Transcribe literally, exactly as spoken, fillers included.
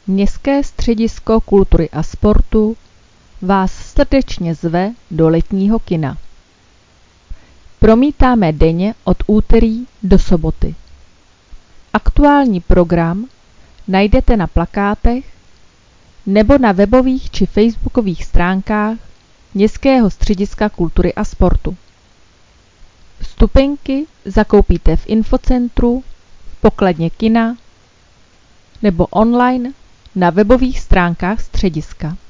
Městské středisko kultury a sportu vás srdečně zve do letního kina. Promítáme denně od úterý do soboty. Aktuální program najdete na plakátech nebo na webových či facebookových stránkách Městského střediska kultury a sportu. Vstupenky zakoupíte v infocentru, v pokladně kina nebo online na webových stránkách střediska.